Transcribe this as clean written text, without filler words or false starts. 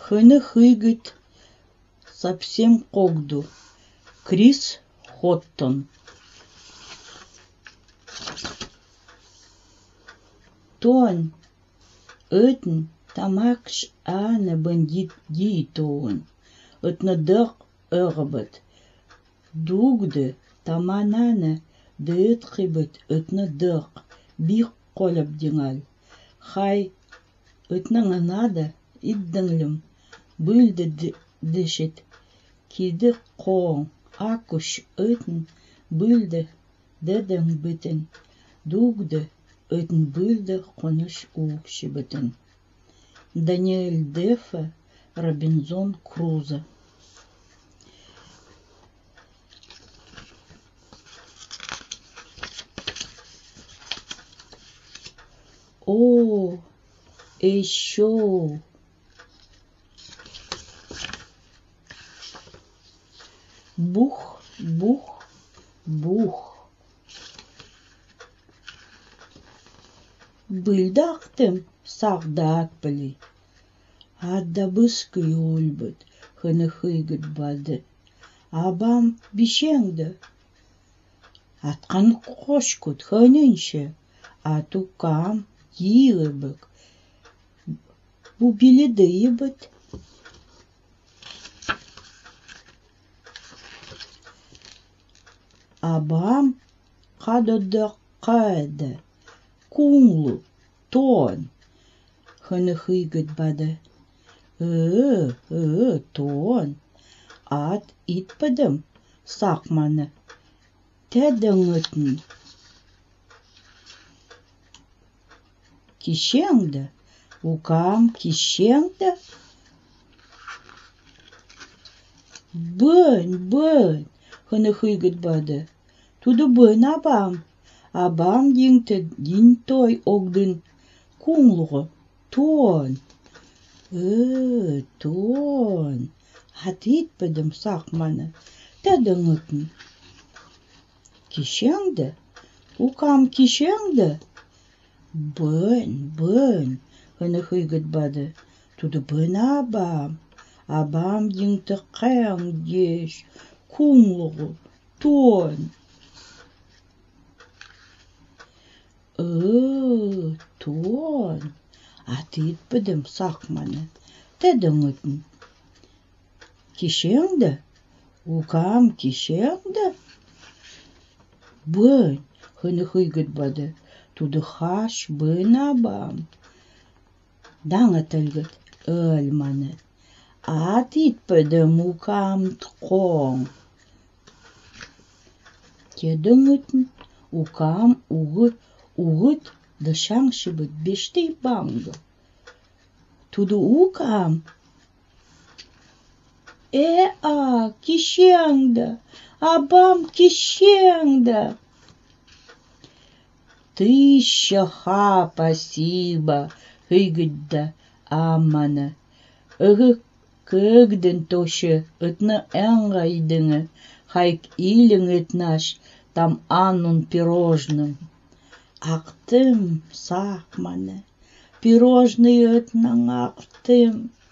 Хыны хыйгыт совсем когду. Крис Хоттон. Тон ötн тамакш ане бандит диитоон. Ötнө дық ögöböt. Дугды тамананы дөт қибыт ötнө дық. Бих қолып деңал. Хай ötнің анада иддіңлім. Бүлді дешет. Киді қоң. Акуш ötн бүлді деден бітін. Дугды ötн бүлді қоныш уқшы бітін. Даниэль Дефе, Робинзон Крузо. О, еще. Бух, бух, бух. Былдақтым сағдат білі. Аддабысқы олбыт, хыны хыйгыт бады. Абам бишеңді. Атқан қошкут хыныншы. Ату кам йығыбык. Бу биледі ебіт. Абам қадыды қайды. Кунлу, тон. Хыны хыйгыт бады. Тон. Ат итпідім, сақманы. Тәдің өтін. Кишеңді. Укам кишеңді. Бын. Хыны хыйгыт бады. Туды бын абам. Абам деңті дин той огдын. Кунлуғы. Тон. Тон. Ат итпідім, сақманы. Тәдің өтін. Кишеңді. Укам кишеңді. Бын. Хыны хыйгыт бады. Туды бын абам. Абам деңті қәң деш. Кунлуғы. Тон. Тон. Ат итпідім, сақманы. Тәдің өтін. Кишеңді. Укам кишеңді. Бын. Хыны хыйгыт бады. Туды хаш бын абам. Даңа тәлгіт өлманы. Ат итпідім, укам тқоң. Тәдің өтін. Укам уғыт дышаңшы бұд бештей баңды. Туды укам. Кишеңді. Абам кишеңді. Тыщаха пасиба. Хыйгыдда амманы. Үгі көгдін тошы үтні әңғайдыңы. Хайк илің үтнаш там аннун пирожным. Ақтым сақманы. Пирожный үтнің ақтым.